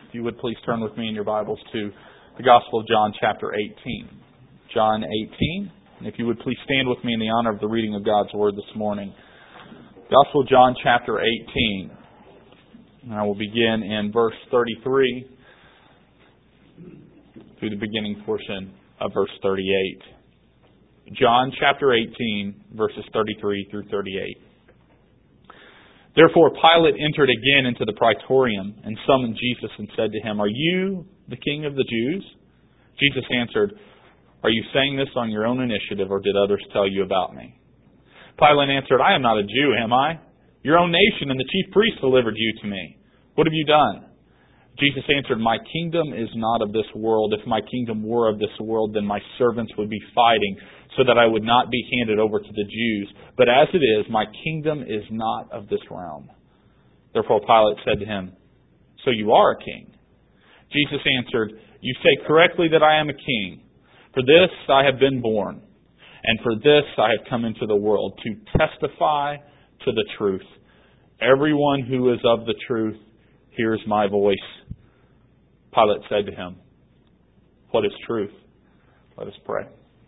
If you would please turn with me in your Bibles to the Gospel of John chapter 18. John 18. And if you would please stand with me in the honor of the reading of God's Word this morning. Gospel of John chapter 18. And I will begin in verse 33 through the beginning portion of verse 38. John chapter 18, verses 33 through 38. Therefore Pilate entered again into the praetorium and summoned Jesus and said to him, "Are you the king of the Jews?" Jesus answered, "Are you saying this on your own initiative, or did others tell you about me?" Pilate answered, "I am not a Jew, am I? Your own nation and the chief priests delivered you to me. What have you done?" Jesus answered, "My kingdom is not of this world. If my kingdom were of this world, then my servants would be fighting so that I would not be handed over to the Jews. But as it is, my kingdom is not of this realm." Therefore Pilate said to him, "So you are a king?" Jesus answered, "You say correctly that I am a king. For this I have been born, and for this I have come into the world, to testify to the truth. Everyone who is of the truth hears my voice." Pilate said to him, "What is truth?" Let us pray.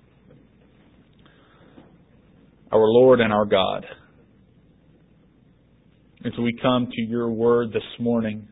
Our Lord and our God, as we come to your word this morning,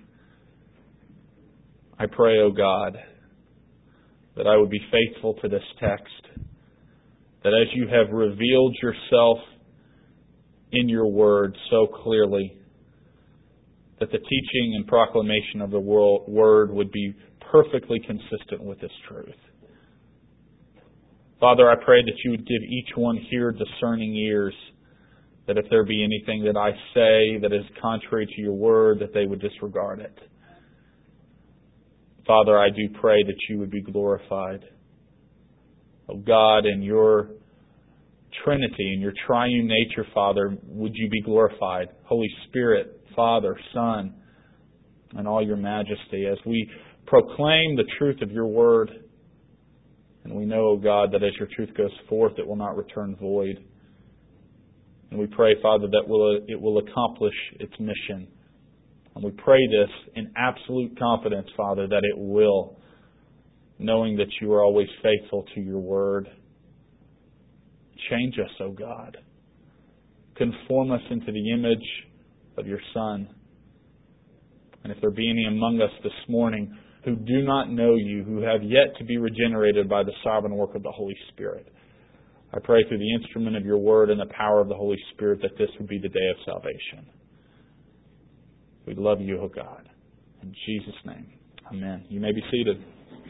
I pray, O God, that I would be faithful to this text, that as you have revealed yourself in your word so clearly, that the teaching and proclamation of the word would be perfectly consistent with this truth. Father, I pray that you would give each one here discerning ears, that if there be anything that I say that is contrary to your word, that they would disregard it. Father, I do pray that you would be glorified. Oh God, in your Trinity, in your triune nature, Father, would you be glorified. Holy Spirit, Father, Son, and all your majesty, as we proclaim the truth of your word. And we know, O God, that as your truth goes forth, it will not return void. And we pray, Father, that it will accomplish its mission. And we pray this in absolute confidence, Father, that it will, knowing that you are always faithful to your word. Change us, O God. Conform us into the image of your Son. And if there be any among us this morning who do not know you, who have yet to be regenerated by the sovereign work of the Holy Spirit, I pray through the instrument of your word and the power of the Holy Spirit that this would be the day of salvation. We love you, O God. In Jesus' name, amen. You may be seated.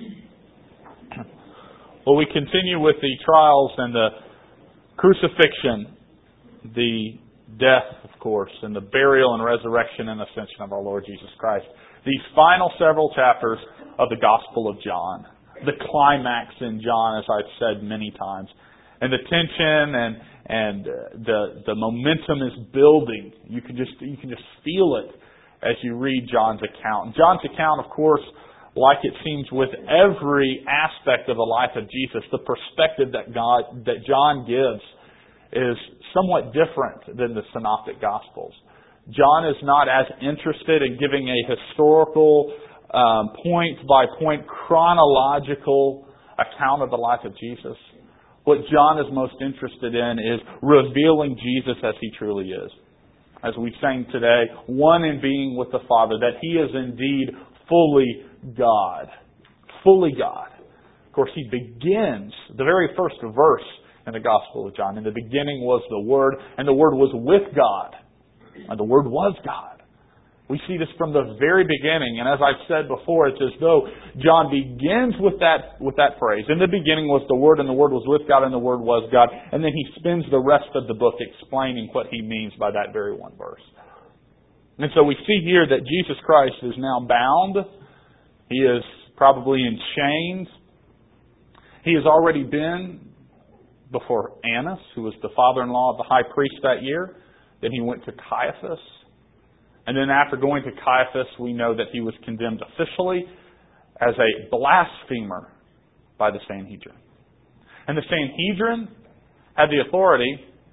Well, we continue with the trials and the crucifixion, the death, of course, and the burial and resurrection and ascension of our Lord Jesus Christ. These final several chapters of the Gospel of John, the climax in John, as I've said many times, and the tension and the momentum is building. You can just feel it as you read John's account. John's account, of course, like it seems with every aspect of the life of Jesus, the perspective that John gives is somewhat different than the Synoptic Gospels. John is not as interested in giving a historical, point-by-point, chronological account of the life of Jesus. What John is most interested in is revealing Jesus as He truly is. As we sang today, one in being with the Father, that He is indeed fully God. Fully God. Of course, He begins the very first verse in the Gospel of John. In the beginning was the Word, and the Word was with God. And the Word was God. We see this from the very beginning. And as I've said before, it's as though John begins with that phrase. In the beginning was the Word, and the Word was with God, and the Word was God. And then he spends the rest of the book explaining what he means by that very one verse. And so we see here that Jesus Christ is now bound. He is probably in chains. He has already been before Annas, who was the father-in-law of the high priest that year. Then he went to Caiaphas. And then after going to Caiaphas, we know that he was condemned officially as a blasphemer by the Sanhedrin. And the Sanhedrin had the authority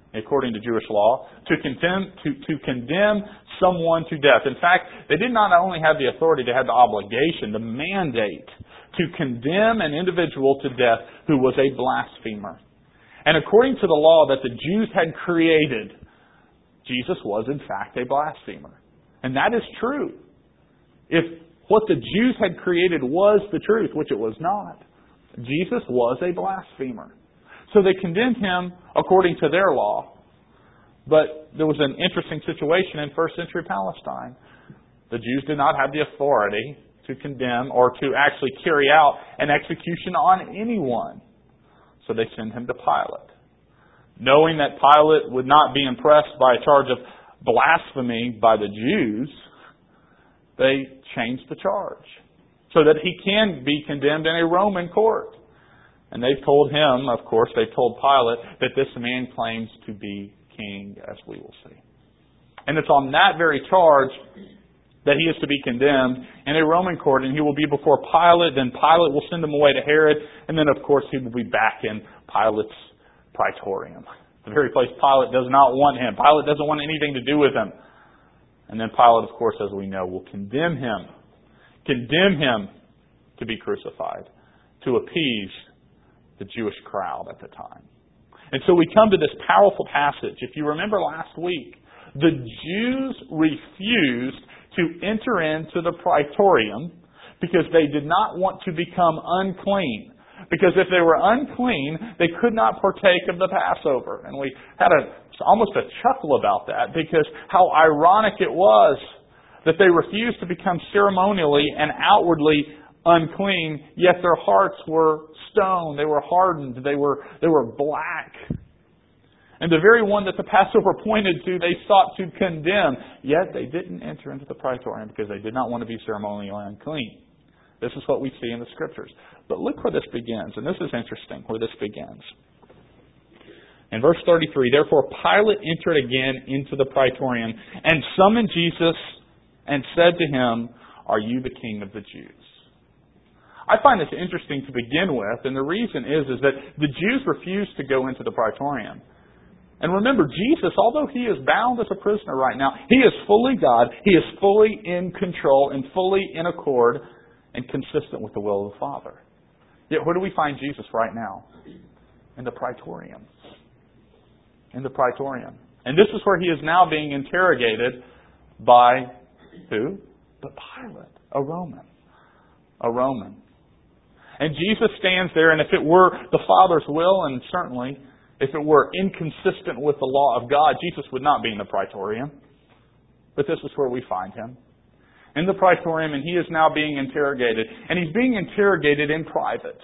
according to Jewish law, to condemn someone to death. In fact, they did not only have the authority, they had the obligation, the mandate, to condemn an individual to death who was a blasphemer. And according to the law that the Jews had created, Jesus was in fact a blasphemer. And that is true. If what the Jews had created was the truth, which it was not, Jesus was a blasphemer. So they condemned him according to their law. But there was an interesting situation in first century Palestine. The Jews did not have the authority to condemn or to actually carry out an execution on anyone. So they sent him to Pilate. Knowing that Pilate would not be impressed by a charge of blasphemy by the Jews, they changed the charge so that he can be condemned in a Roman court. And they told him, of course, they told Pilate that this man claims to be king, as we will see. And it's on that very charge that he is to be condemned in a Roman court, and he will be before Pilate. Then Pilate will send him away to Herod, and then, of course, he will be back in Pilate's praetorium, the very place Pilate does not want him. Pilate doesn't want anything to do with him. And then Pilate, of course, as we know, will condemn him to be crucified, to appease the Jewish crowd at the time. And so we come to this powerful passage. If you remember last week, the Jews refused to enter into the praetorium because they did not want to become unclean. Because if they were unclean, they could not partake of the Passover. And we had almost a chuckle about that, because how ironic it was that they refused to become ceremonially and outwardly unclean, yet their hearts were stone. They were hardened. They were black. And the very one that the Passover pointed to, they sought to condemn. Yet they didn't enter into the praetorium because they did not want to be ceremonially unclean. This is what we see in the Scriptures. But look where this begins. And this is interesting, where this begins. In verse 33, therefore Pilate entered again into the praetorium and summoned Jesus and said to him, "Are you the king of the Jews?" I find this interesting to begin with, and the reason is that the Jews refused to go into the praetorium. And remember, Jesus, although he is bound as a prisoner right now, he is fully God, he is fully in control and fully in accord and consistent with the will of the Father. Yet where do we find Jesus right now? In the praetorium. In the praetorium. And this is where he is now being interrogated by who? But Pilate, a Roman. A Roman. And Jesus stands there, and if it were the Father's will, and certainly if it were inconsistent with the law of God, Jesus would not be in the praetorium. But this is where we find him. In the praetorium, and he is now being interrogated. And he's being interrogated in private.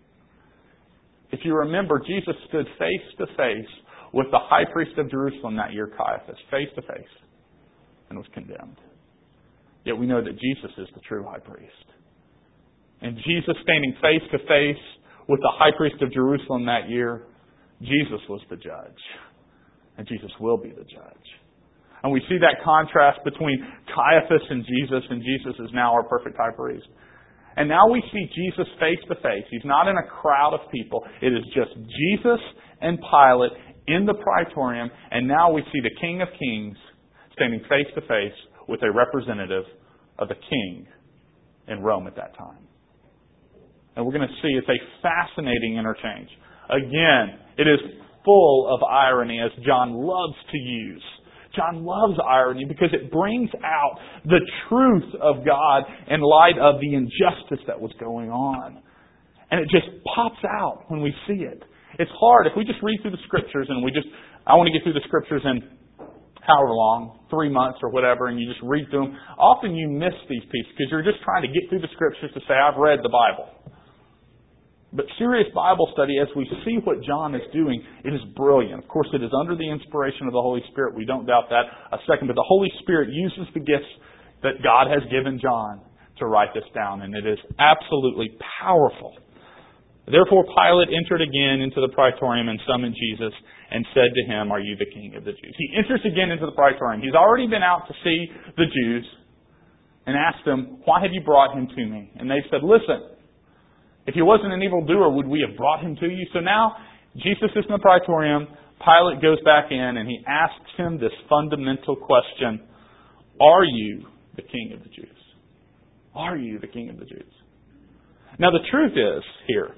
If you remember, Jesus stood face to face with the high priest of Jerusalem that year, Caiaphas, face to face, and was condemned. Yet we know that Jesus is the true high priest. And Jesus standing face to face with the high priest of Jerusalem that year, Jesus was the judge. And Jesus will be the judge. And we see that contrast between Caiaphas and Jesus is now our perfect high priest. And now we see Jesus face to face. He's not in a crowd of people. It is just Jesus and Pilate in the praetorium. And now we see the King of Kings standing face to face with a representative of the king in Rome at that time. And we're going to see it's a fascinating interchange. Again, it is full of irony, as John loves to use. John loves irony because it brings out the truth of God in light of the injustice that was going on. And it just pops out when we see it. It's hard. If we just read through the Scriptures and I want to get through the Scriptures in however long, 3 months or whatever, and you just read through them, often you miss these pieces because you're just trying to get through the Scriptures to say, I've read the Bible. But serious Bible study, as we see what John is doing, it is brilliant. Of course, it is under the inspiration of the Holy Spirit. We don't doubt that a second. But the Holy Spirit uses the gifts that God has given John to write this down. And it is absolutely powerful. Therefore, Pilate entered again into the praetorium and summoned Jesus and said to him, "Are you the king of the Jews?" He enters again into the praetorium. He's already been out to see the Jews and asked them, "Why have you brought him to me?" And they said, "Listen, if he wasn't an evildoer, would we have brought him to you?" So now, in the praetorium, he is being interrogated. And he is being interrogated in private. And we see Jesus face to face with the high priest of Jerusalem that year, Caiaphas, face to face, and was condemned. Yet we know that Jesus is the true high priest. And Jesus standing face to face with the high priest of Jerusalem that year, Jesus was the judge. And Jesus will be the judge. And we see that contrast between Caiaphas and Jesus is now our perfect high priest. And now we see Jesus face to face. He's not in a crowd of people. It is just Jesus and Pilate in the praetorium. And now we see the King of Kings standing face to face with a representative of the king in Rome at that time. And Jesus is in the praetorium. Pilate goes back in and he asks him this fundamental question: are you the king of the Jews? Are you the king of the Jews? Now the truth is here,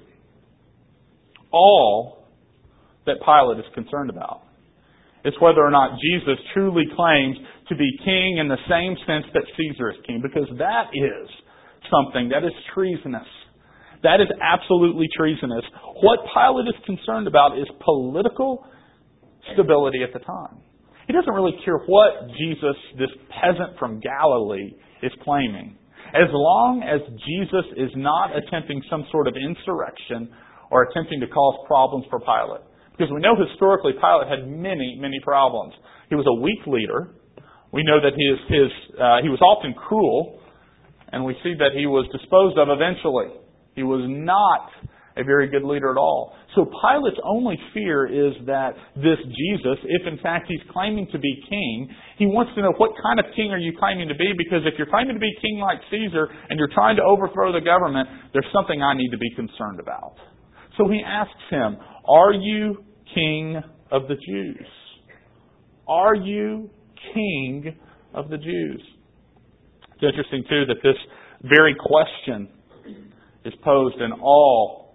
all that Pilate is concerned about is whether or not Jesus truly claims to be king in the same sense that Caesar is king, because that is something that is treasonous. That is absolutely treasonous. What Pilate is concerned about is political stability at the time. He doesn't really care what Jesus, this peasant from Galilee, is claiming, as long as Jesus is not attempting some sort of insurrection or attempting to cause problems for Pilate. Because we know historically Pilate had many, many problems. He was a weak leader. We know that he was often cruel, and we see that he was disposed of eventually. He was not a very good leader at all. So Pilate's only fear is that this Jesus, if in fact he's claiming to be king, he wants to know, what kind of king are you claiming to be? Because if you're claiming to be king like Caesar and you're trying to overthrow the government, there's something I need to be concerned about. So he asks him, are you king of the Jews? Are you king of the Jews? It's interesting too that this very question is posed in all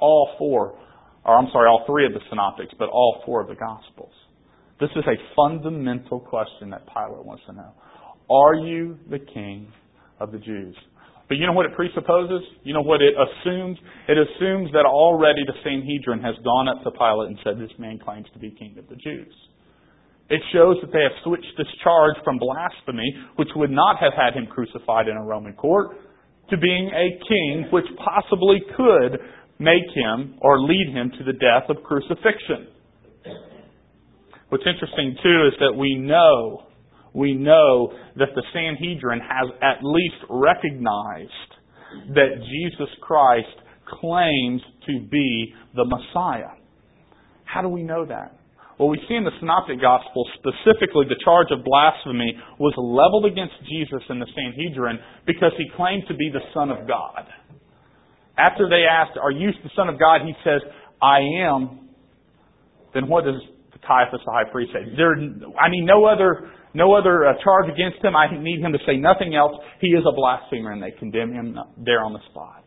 three of the synoptics, but all four of the Gospels. This is a fundamental question that Pilate wants to know. Are you the king of the Jews? But you know what it presupposes? You know what it assumes? It assumes that already the Sanhedrin has gone up to Pilate and said, this man claims to be king of the Jews. It shows that they have switched this charge from blasphemy, which would not have had him crucified in a Roman court, to being a king, which possibly could make him or lead him to the death of crucifixion. What's interesting too is that we know that the Sanhedrin has at least recognized that Jesus Christ claims to be the Messiah. How do we know that? Well, we see in the Synoptic Gospels, specifically the charge of blasphemy was leveled against Jesus in the Sanhedrin because he claimed to be the Son of God. After they asked, are you the Son of God? He says, I am. Then what does Caiaphas the high priest say? I need no other charge against him. I need him to say nothing else. He is a blasphemer, and they condemn him there on the spot.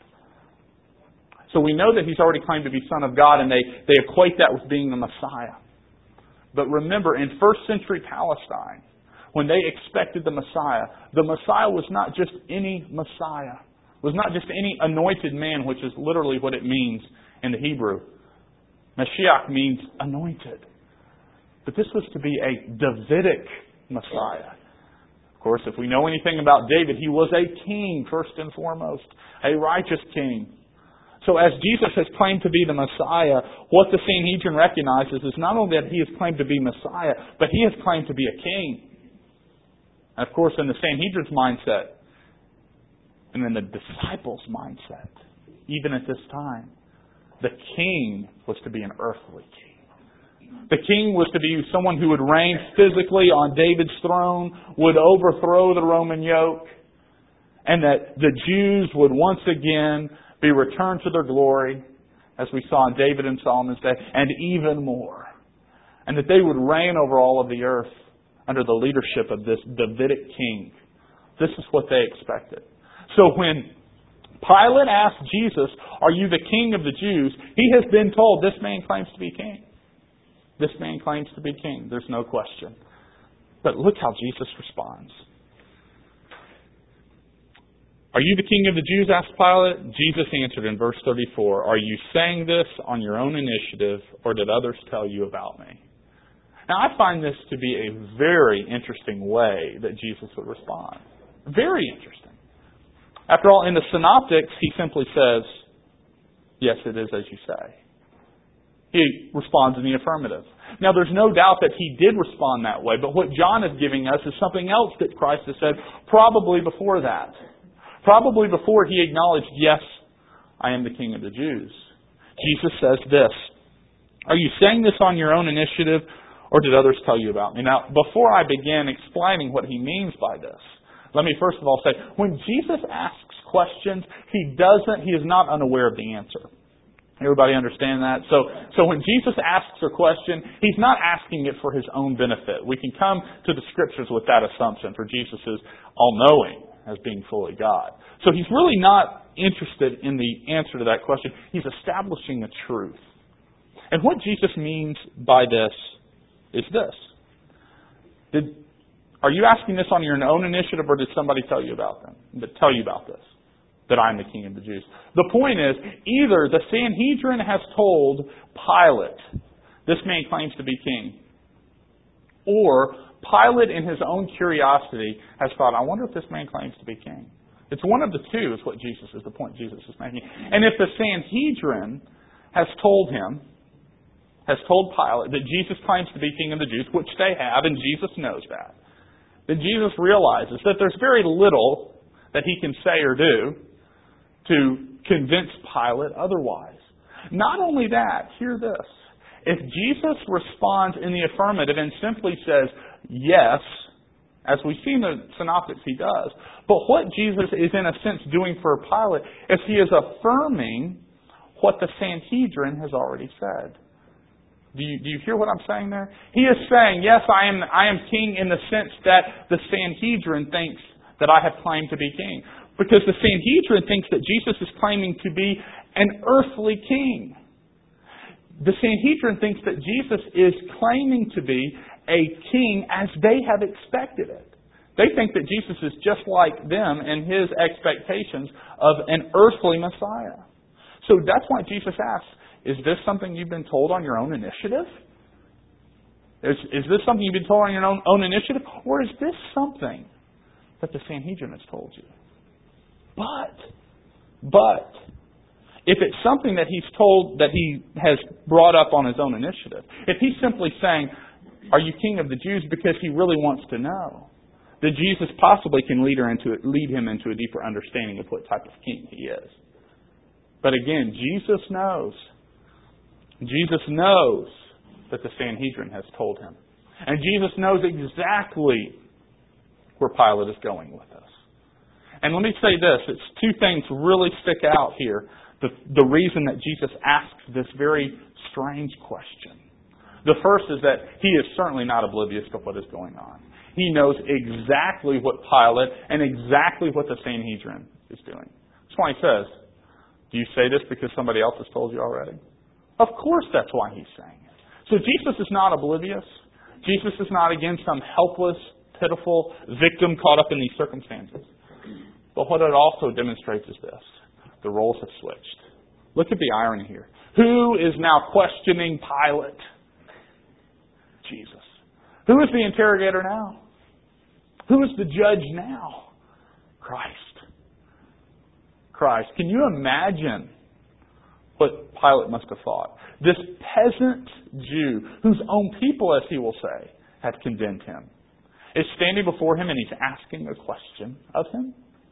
So we know that he's already claimed to be Son of God, and they equate that with being the Messiah. But remember, in first century Palestine, when they expected the Messiah was not just any Messiah. Was not just any anointed man, which is literally what it means in the Hebrew. Mashiach means anointed. But this was to be a Davidic Messiah. Of course, if we know anything about David, he was a king, first and foremost. A righteous king. So as Jesus has claimed to be the Messiah, what the Sanhedrin recognizes is not only that he has claimed to be Messiah, but he has claimed to be a king. And of course, in the Sanhedrin's mindset, and in the disciples' mindset, even at this time, the king was to be an earthly king. The king was to be someone who would reign physically on David's throne, would overthrow the Roman yoke, and that the Jews would once again be returned to their glory, as we saw in David and Solomon's day, and even more. And that they would reign over all of the earth under the leadership of this Davidic king. This is what they expected. So when Pilate asked Jesus, are you the king of the Jews? He has been told, this man claims to be king. This man claims to be king. There's no question. But look how Jesus responds. Are you the king of the Jews? Asked Pilate. Jesus answered in verse 34, are you saying this on your own initiative, or did others tell you about me? Now I find this to be a very interesting way that Jesus would respond. Very interesting. After all, in the Synoptics, he simply says, yes, it is as you say. He responds in the affirmative. Now, there's no doubt that he did respond that way, but what John is giving us is something else that Christ has said probably before that. Probably before he acknowledged, yes, I am the King of the Jews. Jesus says this, are you saying this on your own initiative, or did others tell you about me? Now, before I begin explaining what he means by this, let me first of all say, when Jesus asks questions, he is not unaware of the answer. Everybody understand that? So when Jesus asks a question, He's not asking it for His own benefit. We can come to the Scriptures with that assumption, for Jesus is all-knowing as being fully God. So He's really not interested in the answer to that question. He's establishing a truth. And what Jesus means by this is this. Are you asking this on your own initiative, or did somebody tell you about this? That I'm the King of the Jews. The point is, either the Sanhedrin has told Pilate, this man claims to be king, or Pilate in his own curiosity has thought, I wonder if this man claims to be king. It's one of the two is the point Jesus is making. And if the Sanhedrin has told Pilate that Jesus claims to be King of the Jews, which they have, and Jesus knows that, then Jesus realizes that there's very little that He can say or do to convince Pilate otherwise. Not only that, hear this. If Jesus responds in the affirmative and simply says, yes, as we see in the Synoptics He does, but what Jesus is in a sense doing for Pilate is He is affirming what the Sanhedrin has already said. Do you hear what I'm saying there? He is saying, yes, I am king in the sense that the Sanhedrin thinks that I have claimed to be king. Because the Sanhedrin thinks that Jesus is claiming to be an earthly king. The Sanhedrin thinks that Jesus is claiming to be a king as they have expected it. They think that Jesus is just like them in His expectations of an earthly Messiah. So that's why Jesus asks, is this something you've been told on your own initiative? Is this something you've been told on your own initiative? Or is this something that the Sanhedrin has told you? But, if it's something that He's told, that He has brought up on His own initiative, if He's simply saying, are you King of the Jews because He really wants to know, then Jesus possibly can lead him into a deeper understanding of what type of king He is. But again, Jesus knows that the Sanhedrin has told Him. And Jesus knows exactly where Pilate is going with this. And let me say this, it's two things really stick out here. The reason that Jesus asks this very strange question. The first is that He is certainly not oblivious to what is going on. He knows exactly what Pilate and exactly what the Sanhedrin is doing. That's why He says, do you say this because somebody else has told you already? Of course that's why He's saying it. So Jesus is not oblivious. Jesus is not, again, some helpless, pitiful victim caught up in these circumstances. But what it also demonstrates is this. The roles have switched. Look at the irony here. Who is now questioning Pilate? Jesus. Who is the interrogator now? Who is the judge now? Christ. Can you imagine what Pilate must have thought? This peasant Jew, whose own people, as he will say, have condemned Him, is standing before Him and He's asking a question of Him.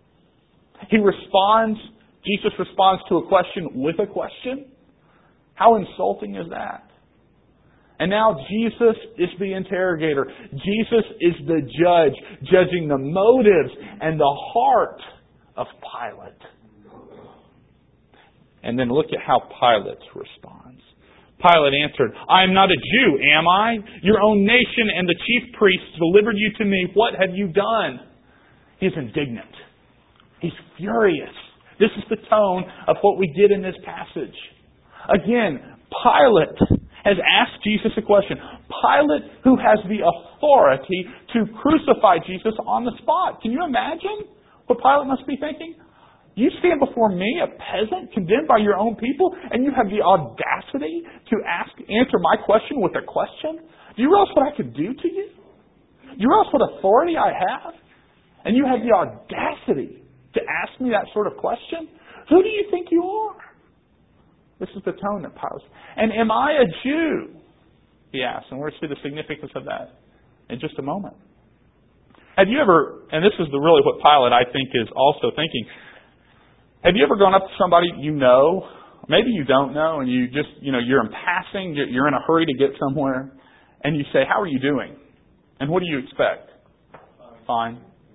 Jesus responds to a question with a question. How insulting is that? And now Jesus is the interrogator. Jesus is the judge, judging the motives and the heart of Pilate. And then look at how Pilate responds. Pilate answered, I am not a Jew, am I? Your own nation and the chief priests delivered you to me. What have you done? He's indignant. He's furious. This is the tone of what we get in this passage. Again, Pilate has asked Jesus a question. Pilate, who has the authority to crucify Jesus on the spot. Can you imagine what Pilate must be thinking? You stand before me, a peasant, condemned by your own people, and you have the audacity to answer my question with a question? Do you realize what I could do to you? Do you realize what authority I have? And you have the audacity to ask me that sort of question? Who do you think you are? This is the tone that Pilate. And am I a Jew? He asks, and we're going to see the significance of that in just a moment. Have you ever, and this is really what Pilate, I think, is also thinking, have you ever gone up to somebody you know, maybe you don't know, and you just, you're in passing, you're in a hurry to get somewhere, and you say, how are you doing? And what do you expect? Fine.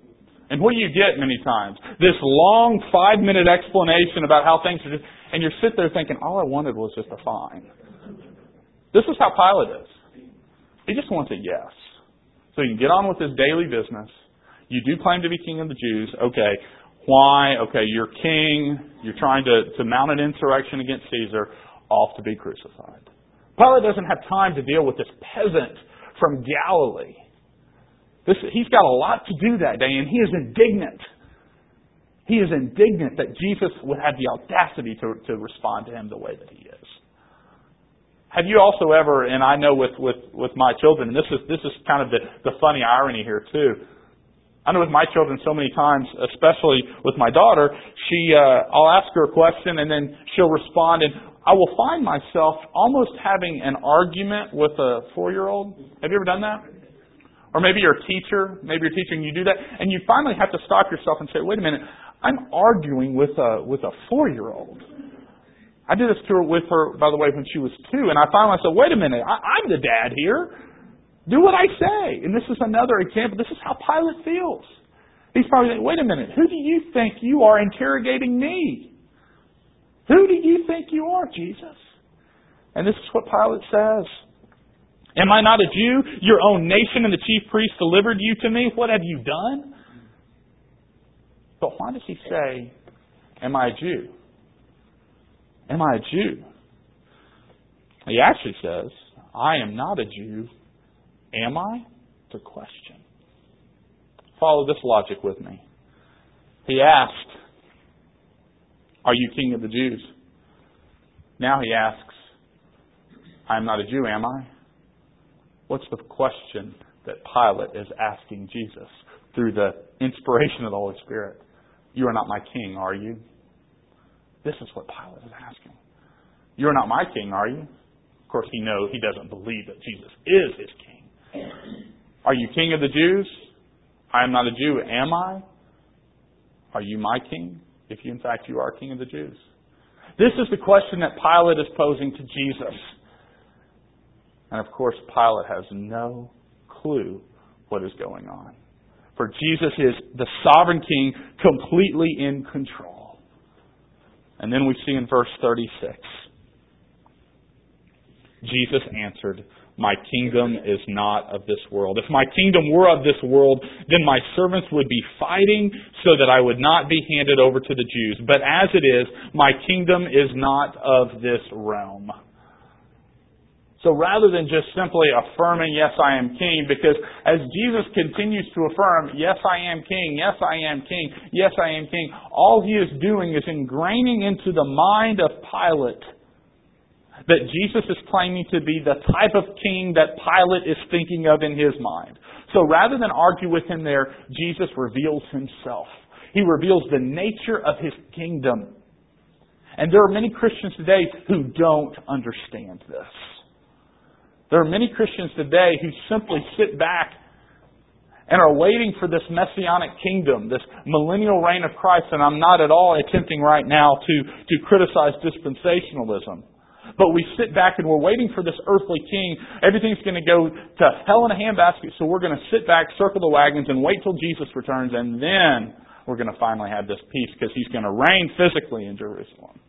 And what do you get many times? This long 5-minute explanation about how things are just, and you're sitting there thinking, all I wanted was just a fine. This is how Pilate is. He just wants a yes. So you can get on with his daily business. You do claim to be king of the Jews. Okay. Why? Okay, you're king. You're trying to mount an insurrection against Caesar. Off to be crucified. Pilate doesn't have time to deal with this peasant from Galilee. He's got a lot to do that day, and he is indignant. He is indignant that Jesus would have the audacity to respond to him the way that he is. Have you also ever, and I know with my children, and this is kind of the funny irony here too. I know with my children so many times, especially with my daughter, I'll ask her a question and then she'll respond, and I will find myself almost having an argument with a 4-year-old. Have you ever done that? Or maybe you're a teacher. Maybe you're teaching, you do that, and you finally have to stop yourself and say, wait a minute, I'm arguing with a 4-year-old. I did this with her, by the way, when she was 2, and I found myself, wait a minute, I'm the dad here. Do what I say. And this is another example. This is how Pilate feels. He's probably thinking, wait a minute, who do you think you are interrogating me? Who do you think you are, Jesus? And this is what Pilate says. Am I not a Jew? Your own nation and the chief priests delivered you to me. What have you done? But why does he say, am I a Jew? Am I a Jew? He actually says, I am not a Jew. Am I? It's a question. Follow this logic with me. He asked, are you king of the Jews? Now he asks, I am not a Jew, am I? What's the question that Pilate is asking Jesus through the inspiration of the Holy Spirit? You are not my king, are you? This is what Pilate is asking. You are not my king, are you? Of course, he doesn't believe that Jesus is his king. Are you king of the Jews? I am not a Jew, am I? Are you my king? If you, in fact, you are king of the Jews. This is the question that Pilate is posing to Jesus. And of course, Pilate has no clue what is going on. For Jesus is the sovereign king, completely in control. And then we see in verse 36, Jesus answered, my kingdom is not of this world. If my kingdom were of this world, then my servants would be fighting so that I would not be handed over to the Jews. But as it is, my kingdom is not of this realm. So rather than just simply affirming, yes, I am king, because as Jesus continues to affirm, yes, I am king, yes, I am king, yes, I am king, all he is doing is ingraining into the mind of Pilate that Jesus is claiming to be the type of king that Pilate is thinking of in his mind. So rather than argue with him there, Jesus reveals himself. He reveals the nature of his kingdom. And there are many Christians today who don't understand this. There are many Christians today who simply sit back and are waiting for this messianic kingdom, this millennial reign of Christ. And I'm not at all attempting right now to criticize dispensationalism. But we sit back and we're waiting for this earthly king. Everything's going to go to hell in a handbasket, so we're going to sit back, circle the wagons, and wait till Jesus returns, and then we're going to finally have this peace because he's going to reign physically in Jerusalem.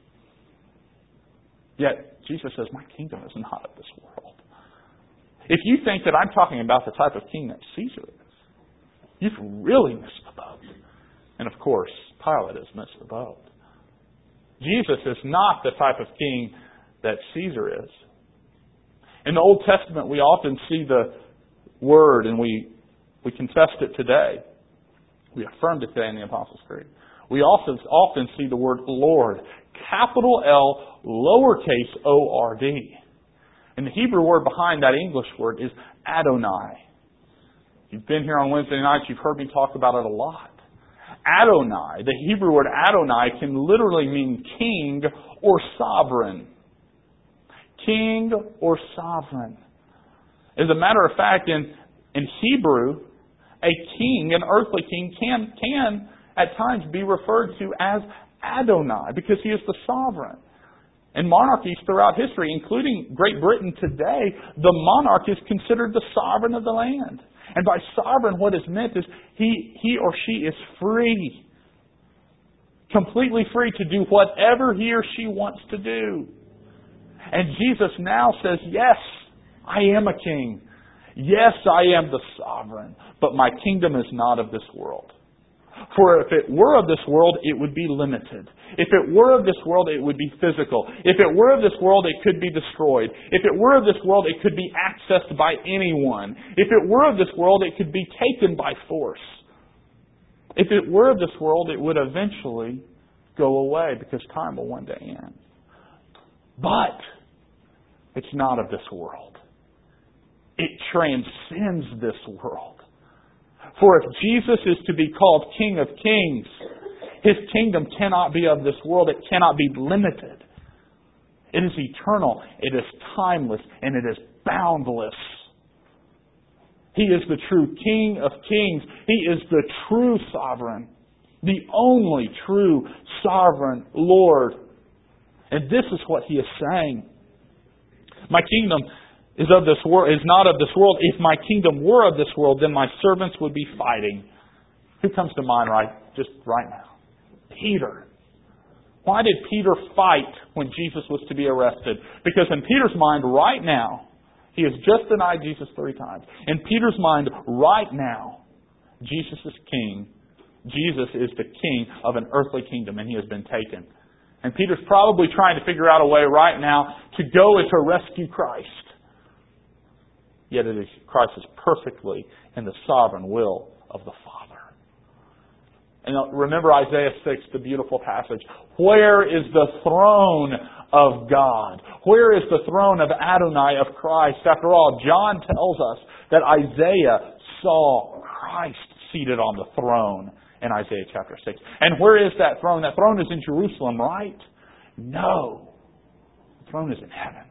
Yet, Jesus says, my kingdom is not of this world. If you think that I'm talking about the type of king that Caesar is, you've really missed the boat. And of course, Pilate has missed the boat. Jesus is not the type of king that Caesar is. In the Old Testament, we often see the word, and we confessed it today. We affirmed it today in the Apostles' Creed. We also often see the word Lord, capital L, lowercase O-R-D. And the Hebrew word behind that English word is Adonai. If you've been here on Wednesday nights, you've heard me talk about it a lot. Adonai, the Hebrew word Adonai, can literally mean king or sovereign. King or sovereign. As a matter of fact, in Hebrew, a king, an earthly king, can at times be referred to as Adonai because he is the sovereign. In monarchies throughout history, including Great Britain today, the monarch is considered the sovereign of the land. And by sovereign, what is meant is he or she is free. Completely free to do whatever he or she wants to do. And Jesus now says, yes, I am a king. Yes, I am the sovereign. But my kingdom is not of this world. For if it were of this world, it would be limited. If it were of this world, it would be physical. If it were of this world, it could be destroyed. If it were of this world, it could be accessed by anyone. If it were of this world, it could be taken by force. If it were of this world, it would eventually go away because time will one day end. But it's not of this world. It transcends this world. For if Jesus is to be called King of Kings, His kingdom cannot be of this world. It cannot be limited. It is eternal. It is timeless. And it is boundless. He is the true King of Kings. He is the true sovereign. The only true sovereign Lord. And this is what He is saying. My kingdom is not of this world. If my kingdom were of this world, then my servants would be fighting. Who comes to mind right now? Peter. Why did Peter fight when Jesus was to be arrested? Because in Peter's mind right now, he has just denied Jesus 3 times. In Peter's mind right now, Jesus is king. Jesus is the king of an earthly kingdom, and he has been taken. And Peter's probably trying to figure out a way right now to go and to rescue Christ. Yet Christ is perfectly in the sovereign will of the Father. And remember Isaiah 6, the beautiful passage. Where is the throne of God? Where is the throne of Adonai, of Christ? After all, John tells us that Isaiah saw Christ seated on the throne in Isaiah chapter 6. And where is that throne? That throne is in Jerusalem, right? No. The throne is in heaven.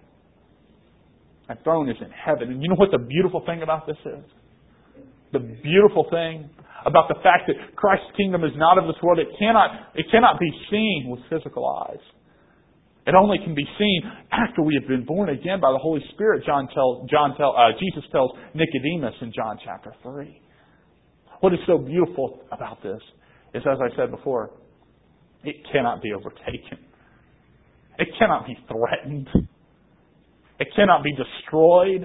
That throne is in heaven. And you know what the beautiful thing about this is? The beautiful thing about the fact that Christ's kingdom is not of this world. It cannot be seen with physical eyes. It only can be seen after we have been born again by the Holy Spirit. Jesus tells Nicodemus in John chapter 3. What is so beautiful about this is, as I said before, it cannot be overtaken. It cannot be threatened. It cannot be destroyed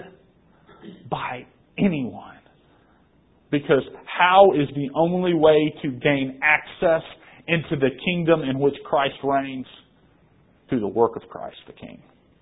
by anyone. Because how is the only way to gain access into the kingdom in which Christ reigns? Through the work of Christ the King.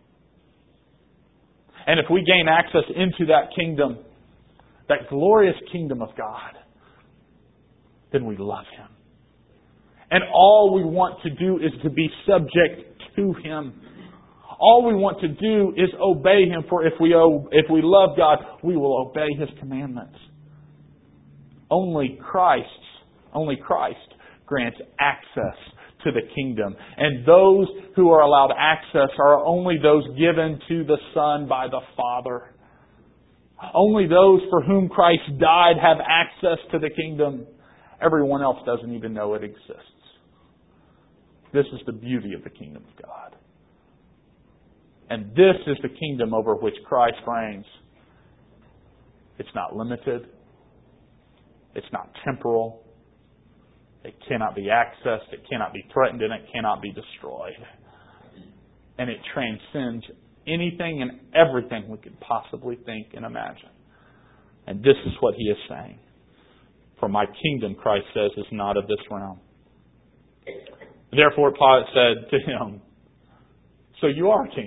And if we gain access into that kingdom, that glorious kingdom of God, then we love Him. And all we want to do is to be subject to Him. All we want to do is obey Him, for if we love God, we will obey His commandments. Only Christ grants access to the kingdom. And those who are allowed access are only those given to the Son by the Father. Only those for whom Christ died have access to the kingdom. Everyone else doesn't even know it exists. This is the beauty of the kingdom of God. And this is the kingdom over which Christ reigns. It's not limited. It's not temporal. It cannot be accessed. It cannot be threatened. And it cannot be destroyed. And it transcends anything and everything we could possibly think and imagine. And this is what He is saying. For my kingdom, Christ says, is not of this realm. Therefore, Pilate said to Him, so you are king.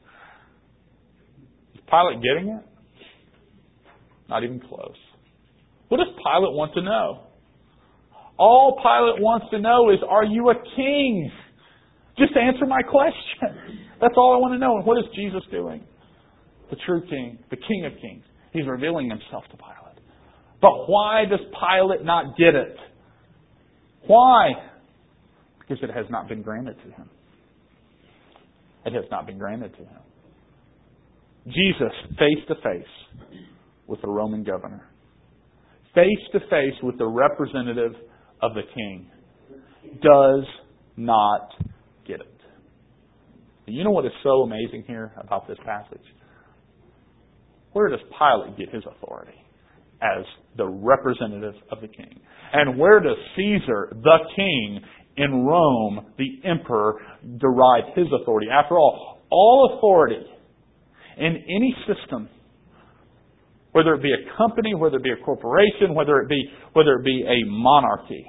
Is Pilate getting it? Not even close. What does Pilate want to know? All Pilate wants to know is, are you a king? Just answer my question. That's all I want to know. And what is Jesus doing? The true king, the King of Kings. He's revealing Himself to Pilate. But why does Pilate not get it? Why? Because it has not been granted to him. It has not been granted to him. Jesus, face to face with the Roman governor, face to face with the representative of the king, does not get it. You know what is so amazing here about this passage? Where does Pilate get his authority? as the representative of the king. And where does Caesar, the king in Rome, the emperor, derive his authority? After all authority in any system, whether it be a company, whether it be a corporation, whether it be a monarchy,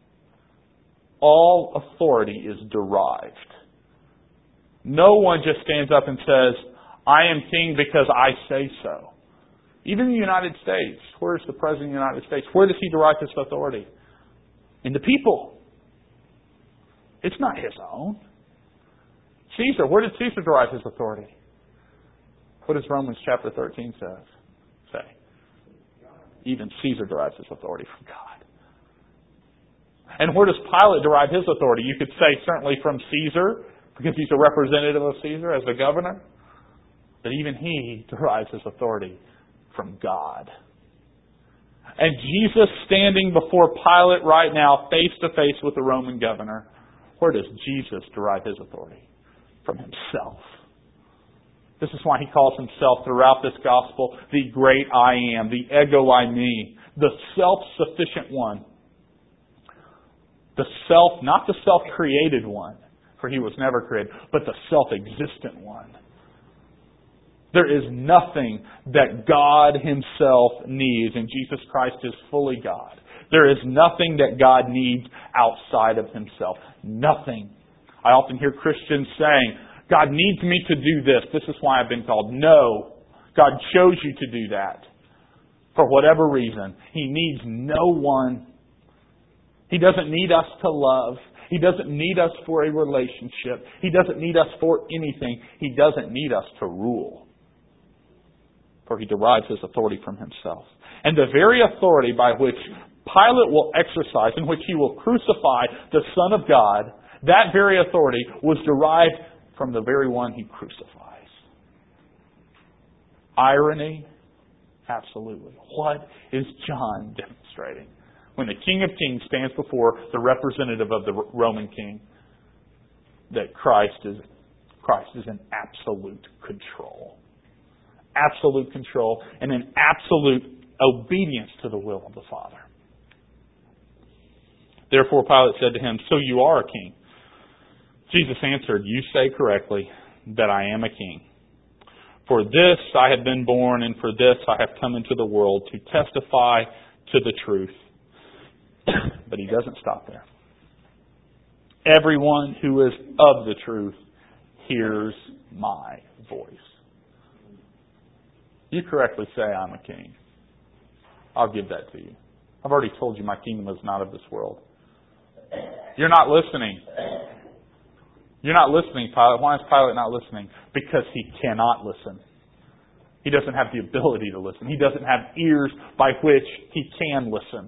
all authority is derived. No one just stands up and says, I am king because I say so. Even in the United States, where is the President of the United States? Where does he derive his authority? In the people. It's not his own. Caesar, where did Caesar derive his authority? What does Romans chapter 13 say? Even Caesar derives his authority from God. And where does Pilate derive his authority? You could say certainly from Caesar, because he's a representative of Caesar as the governor. But even he derives his authority from God. And Jesus standing before Pilate right now, face to face with the Roman governor, where does Jesus derive his authority? From himself. This is why he calls himself throughout this gospel the great I am, the ego eimi, the self-sufficient one. Not the self-created one, for he was never created, but the self-existent one. There is nothing that God himself needs, and Jesus Christ is fully God. There is nothing that God needs outside of himself. Nothing. I often hear Christians saying, God needs me to do this. This is why I've been called. No. God chose you to do that. For whatever reason. He needs no one. He doesn't need us to love. He doesn't need us for a relationship. He doesn't need us for anything. He doesn't need us to rule. For he derives his authority from himself. And the very authority by which Pilate will exercise, in which he will crucify the Son of God, that very authority was derived from the very one he crucifies. Irony? Absolutely. What is John demonstrating? When the King of Kings stands before the representative of the Roman king, that Christ is in absolute control. Absolute control and an absolute obedience to the will of the Father. Therefore Pilate said to him, So you are a king. Jesus answered, You say correctly that I am a king. For this I have been born, and for this I have come into the world, to testify to the truth. But he doesn't stop there. Everyone who is of the truth hears my voice. You correctly say I'm a king. I'll give that to you. I've already told you my kingdom is not of this world. You're not listening. You're not listening, Pilate. Why is Pilate not listening? Because he cannot listen. He doesn't have the ability to listen. He doesn't have ears by which he can listen.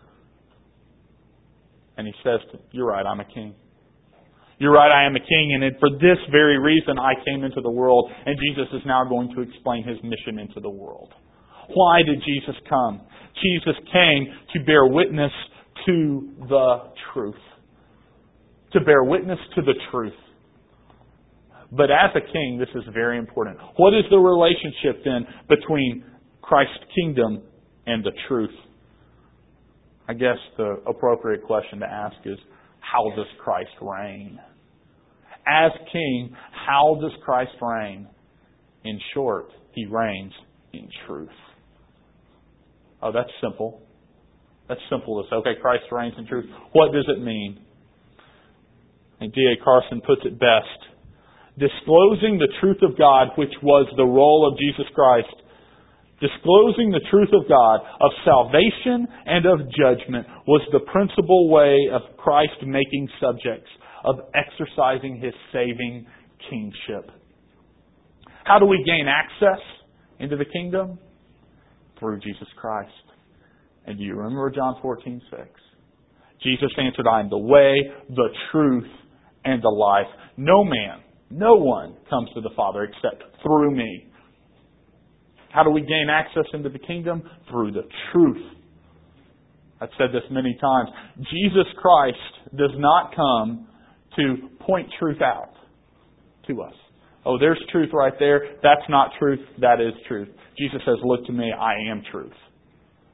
And he says, You're right, I'm a king. You're right, I am a king, and for this very reason I came into the world. And Jesus is now going to explain his mission into the world. Why did Jesus come? Jesus came to bear witness to the truth. To bear witness to the truth. But as a king, this is very important. What is the relationship then between Christ's kingdom and the truth? I guess the appropriate question to ask is, how does Christ reign? As king, how does Christ reign? In short, he reigns in truth. Oh, that's simple. That's simple to say. Okay, Christ reigns in truth. What does it mean? And D.A. Carson puts it best. Disclosing the truth of God, which was the role of Jesus Christ. Disclosing the truth of God, of salvation and of judgment, was the principal way of Christ making subjects, of exercising his saving kingship. How do we gain access into the kingdom? Through Jesus Christ. And do you remember John 14:6? Jesus answered, I am the way, the truth, and the life. No man, no one comes to the Father except through me. How do we gain access into the kingdom? Through the truth. I've said this many times. Jesus Christ does not come to point truth out to us. Oh, there's truth right there. That's not truth. That is truth. Jesus says, look to me. I am truth.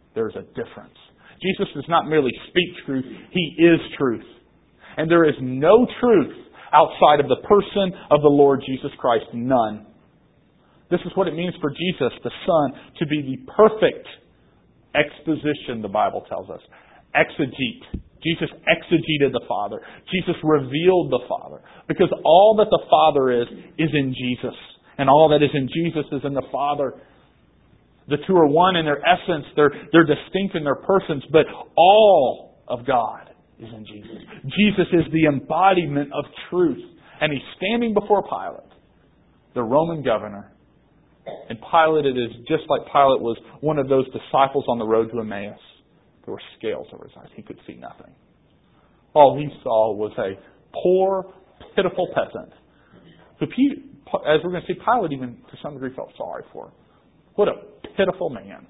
There's a difference. Jesus does not merely speak truth, He is truth. And there is no truth outside of the person of the Lord Jesus Christ. None. This is what it means for Jesus, the Son, to be the perfect exposition, the Bible tells us. Exegete. Jesus exegeted the Father. Jesus revealed the Father. Because all that the Father is in Jesus. And all that is in Jesus is in the Father. The two are one in their essence. They're distinct in their persons. But all of God is in Jesus. Jesus is the embodiment of truth. And He's standing before Pilate, the Roman governor. And Pilate, it is just like Pilate was one of those disciples on the road to Emmaus. There were scales over his eyes. He could see nothing. All he saw was a poor, pitiful peasant who, as we're going to see, Pilate even to some degree felt sorry for. What a pitiful man.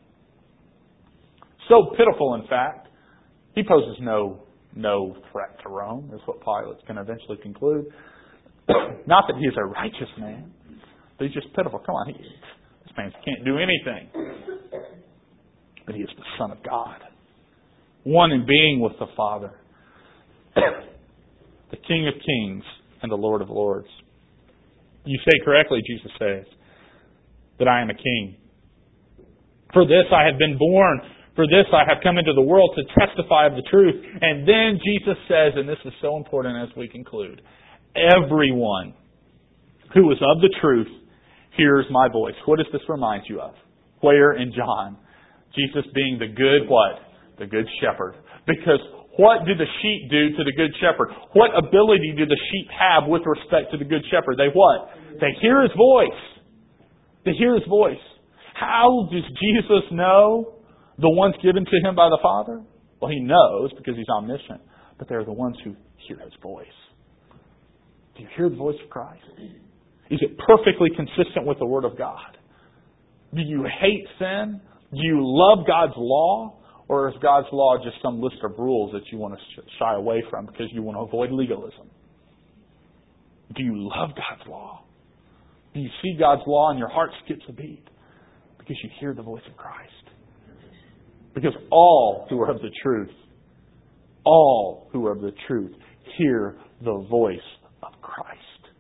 So pitiful, in fact, he poses no threat to Rome, is what Pilate's going to eventually conclude. Not that he is a righteous man, but he's just pitiful. Come on, this man can't do anything. But he is the Son of God. One in being with the Father. The King of Kings and the Lord of Lords. You say correctly, Jesus says, that I am a king. For this I have been born. For this I have come into the world to testify of the truth. And then Jesus says, and this is so important as we conclude, everyone who is of the truth hears my voice. What does this remind you of? Where in John? Jesus being the good what? The good shepherd. Because what do the sheep do to the good shepherd? What ability do the sheep have with respect to the good shepherd? They what? They hear His voice. They hear His voice. How does Jesus know the ones given to Him by the Father? Well, He knows because He's omniscient. But they're the ones who hear His voice. Do you hear the voice of Christ? Is it perfectly consistent with the Word of God? Do you hate sin? Do you love God's law? Or is God's law just some list of rules that you want to shy away from because you want to avoid legalism? Do you love God's law? Do you see God's law and your heart skips a beat because you hear the voice of Christ? Because all who are of the truth, hear the voice of Christ.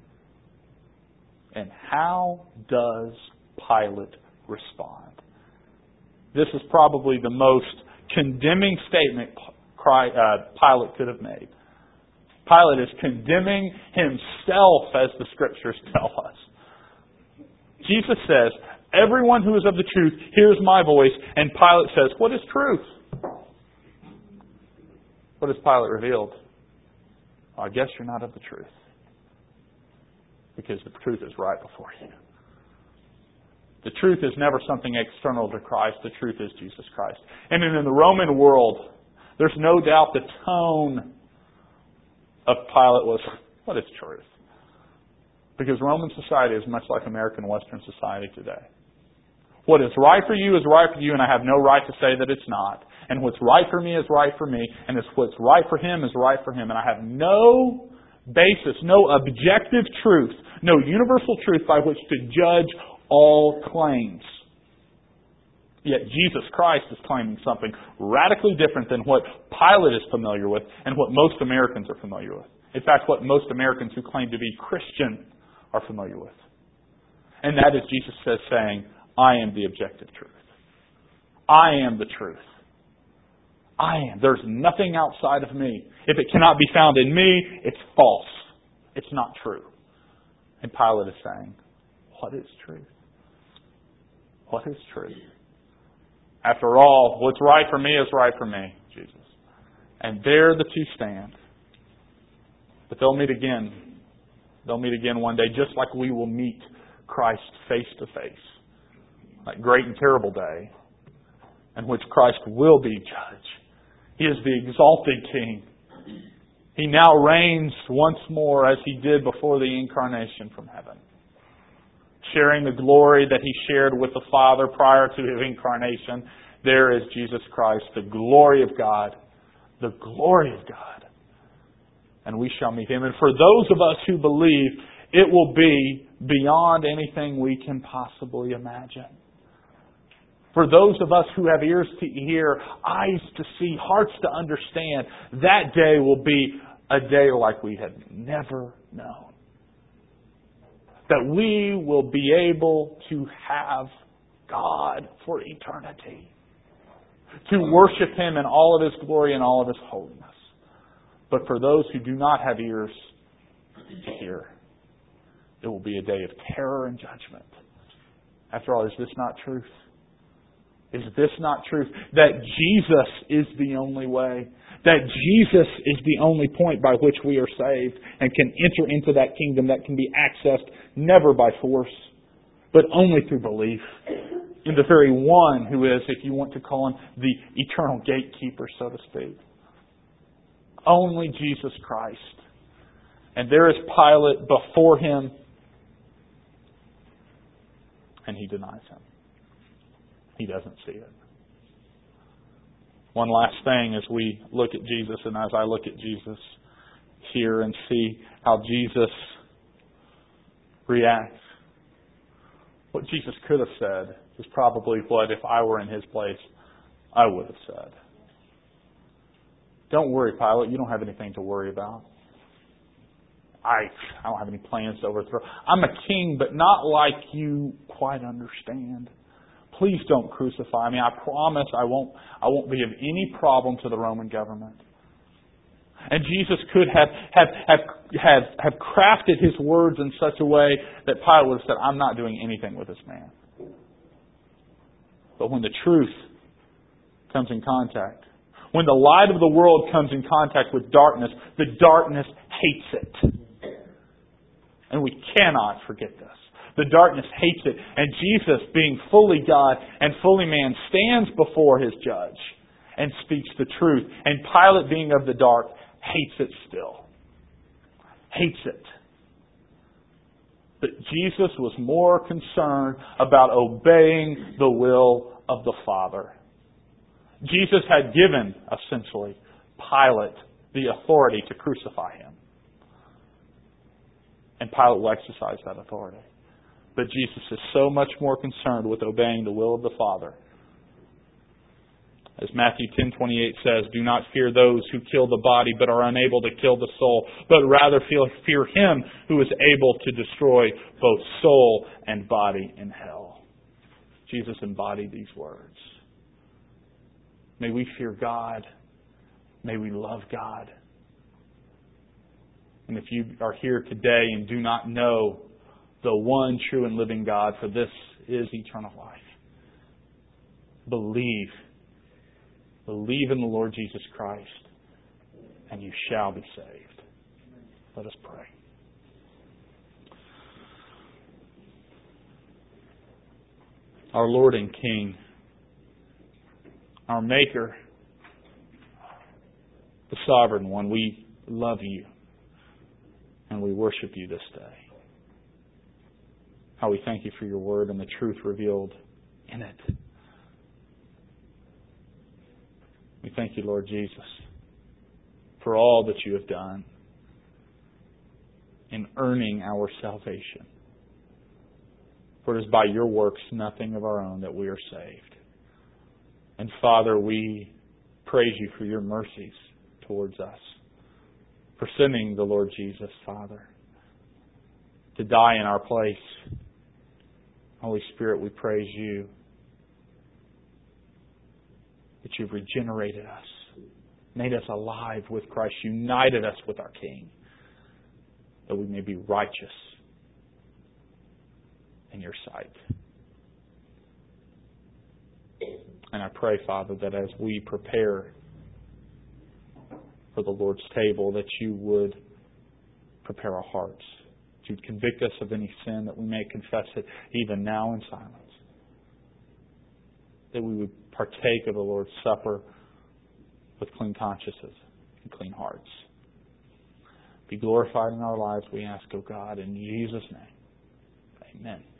And how does Pilate respond? This is probably the most condemning statement Pilate could have made. Pilate is condemning himself, as the Scriptures tell us. Jesus says, everyone who is of the truth hears my voice. And Pilate says, what is truth? What has Pilate revealed? Well, I guess you're not of the truth. Because the truth is right before you. The truth is never something external to Christ. The truth is Jesus Christ. And in the Roman world, there's no doubt the tone of Pilate was, what is truth? Because Roman society is much like American Western society today. What is right for you is right for you, and I have no right to say that it's not. And what's right for me is right for me, and what's right for him is right for him. And I have no basis, no objective truth, no universal truth by which to judge all claims. Yet Jesus Christ is claiming something radically different than what Pilate is familiar with and what most Americans are familiar with. In fact, what most Americans who claim to be Christian are familiar with. And that is Jesus says saying, I am the objective truth. I am the truth. I am. There's nothing outside of me. If it cannot be found in me, it's false. It's not true. And Pilate is saying, what is truth? What is truth? After all, what's right for me is right for me, Jesus. And there the two stand. But they'll meet again. They'll meet again one day, just like we will meet Christ face to face. That great and terrible day in which Christ will be judge. He is the exalted King. He now reigns once more as He did before the incarnation from heaven. Sharing the glory that He shared with the Father prior to His incarnation. There is Jesus Christ, the glory of God. The glory of God. And we shall meet Him. And for those of us who believe, it will be beyond anything we can possibly imagine. For those of us who have ears to hear, eyes to see, hearts to understand, that day will be a day like we have never known. That we will be able to have God for eternity. To worship Him in all of His glory and all of His holiness. But for those who do not have ears to hear, it will be a day of terror and judgment. After all, is this not truth? Is this not truth? That Jesus is the only way. That Jesus is the only point by which we are saved and can enter into that kingdom that can be accessed never by force, but only through belief in the very one who is, if you want to call Him, the eternal gatekeeper, so to speak. Only Jesus Christ. And there is Pilate before Him, and he denies Him. He doesn't see it. One last thing as we look at Jesus and as I look at Jesus here and see how Jesus reacts. What Jesus could have said is probably what, if I were in His place, I would have said. Don't worry, Pilate. You don't have anything to worry about. I don't have any plans to overthrow. I'm a king, but not like you quite understand. Please don't crucify me. I promise I won't be of any problem to the Roman government. And Jesus could have crafted His words in such a way that Pilate would have said, I'm not doing anything with this man. But when the truth comes in contact, when the light of the world comes in contact with darkness, the darkness hates it. And we cannot forget this. The darkness hates it. And Jesus, being fully God and fully man, stands before His judge and speaks the truth. And Pilate, being of the dark, hates it still. Hates it. But Jesus was more concerned about obeying the will of the Father. Jesus had given, essentially, Pilate the authority to crucify Him. And Pilate will exercise that authority. But Jesus is so much more concerned with obeying the will of the Father. As Matthew 10:28 says, do not fear those who kill the body but are unable to kill the soul, but rather fear Him who is able to destroy both soul and body in hell. Jesus embodied these words. May we fear God. May we love God. And if you are here today and do not know the one true and living God, for this is eternal life, believe. Believe in the Lord Jesus Christ, and you shall be saved. Let us pray. Our Lord and King, our Maker, the Sovereign One, we love You and we worship You this day. How we thank You for Your Word and the truth revealed in it. We thank You, Lord Jesus, for all that You have done in earning our salvation. For it is by Your works, nothing of our own, that we are saved. And Father, we praise You for Your mercies towards us, for sending the Lord Jesus, Father, to die in our place. Holy Spirit, we praise You that You've regenerated us, made us alive with Christ, united us with our King, that we may be righteous in Your sight. And I pray, Father, that as we prepare for the Lord's table, that You would prepare our hearts. That You'd convict us of any sin, that we may confess it even now in silence. That we would partake of the Lord's Supper with clean consciences and clean hearts. Be glorified in our lives, we ask, O God, in Jesus' name. Amen.